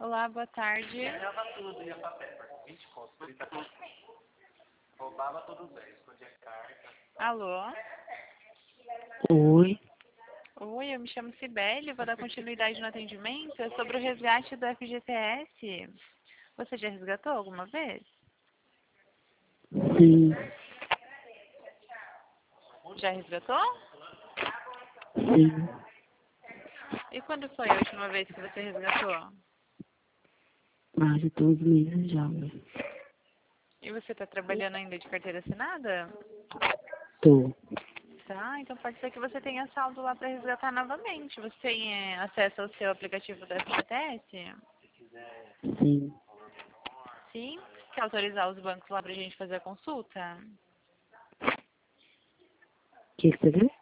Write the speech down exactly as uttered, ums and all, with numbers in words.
Olá, boa tarde. Ganhava tudo, ia pra pé, por vinte contos, trinta contos. Roubava todos eles, escondia carta. Alô? Oi. Oi, eu me chamo Cibele, vou dar continuidade no atendimento. É sobre o resgate do F G T S. Você já resgatou alguma vez? Sim. Já resgatou? Sim. E quando foi a última vez que você resgatou? Mais de dois meses já, né? E você está trabalhando ainda de carteira assinada? Tô. Tá, então pode ser que você tenha saldo lá para resgatar novamente. Você tem é, acesso ao seu aplicativo do F G T S? Sim. Sim? Quer autorizar os bancos lá para a gente fazer a consulta? O que que você quer?